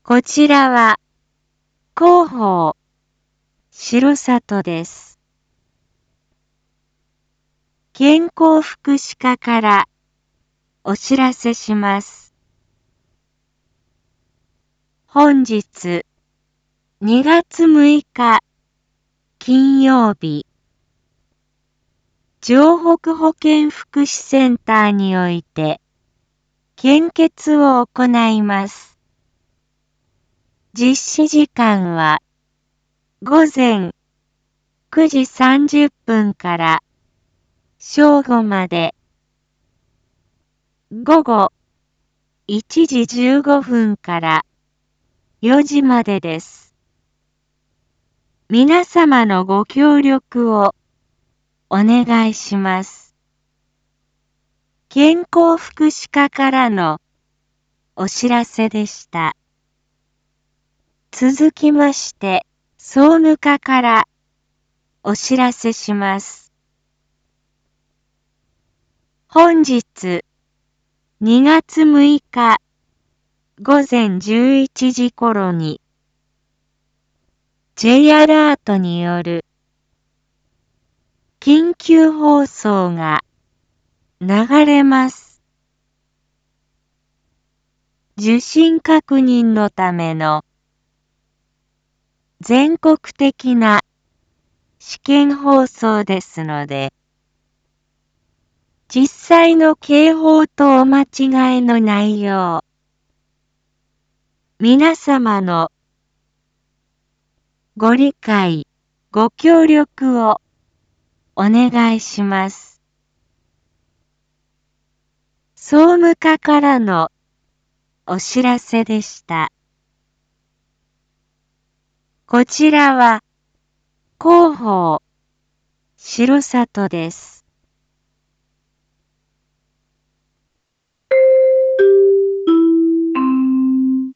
こちらは広報城里です。健康福祉課からお知らせします。本日2月6日金曜日、城北保健福祉センターにおいて献血を行います。実施時間は午前9時30分から正午まで、午後1時15分から4時までです。皆様のご協力をお願いします。健康福祉課からのお知らせでした。続きまして、総務課からお知らせします。本日2月6日午前11時頃に J アラートによる緊急放送が流れます。受信確認のための全国的な試験放送ですので、実際の警報とお間違いの内容、皆様のご理解、ご協力をお願いします。総務課からのお知らせでした。こちらは広報城里です。